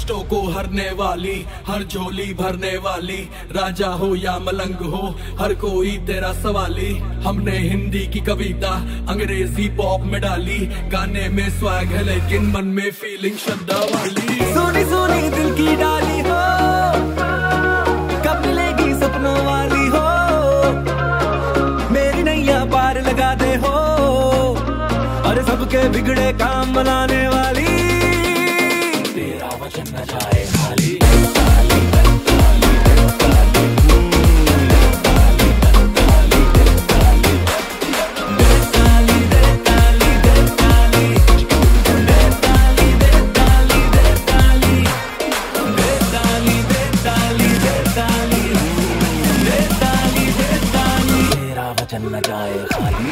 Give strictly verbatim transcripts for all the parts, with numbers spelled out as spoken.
कष्टों को हरने वाली, हर झोली भरने वाली, राजा हो या मलंग हो हर कोई तेरा सवाली। हमने हिंदी की कविता अंग्रेजी पॉप में डाली, गाने में स्वैग है लेकिन मन में फीलिंग श्रद्धा वाली। सोनी सोनी दिल की डाली हो, कब मिलेगी सपनों वाली हो, मेरी नैया पार लगा दे हो, और सबके बिगड़े काम बनाने वाली। तेरा वचन न जाए खाली। तेरा वचन न जाए खाली।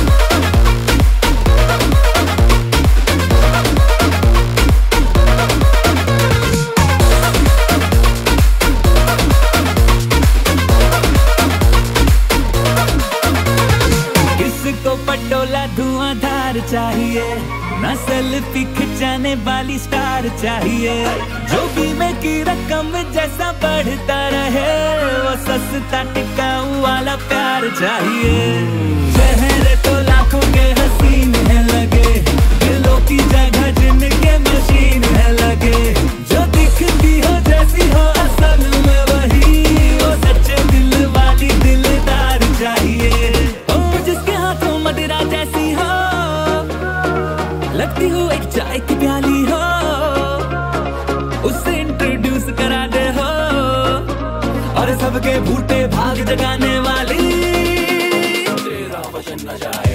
पटोला धुआंधार चाहिए, न सेल्फी खिंचाने वाली स्टार चाहिए, जो बीमे की रकम जैसा बढ़ता रहे, वो सस्ता टिकाऊ वाला प्यार चाहिए। चेहरे तो लाखों के हसीन है लगे, दिलों की जगह जिनके मशीन है लगे, जो दिखती हो जैसी हो असल में वही, वो सच्चे दिल वाली दिलदार चाहिए। जिसके हाथों मदिरा जैसी हो, लगती हो एक चाय की प्याली हो, उससे इंट्रोड्यूस करा दे हो, और सबके भूटे भाग जगाने वाली। तेरा वचन न जाए।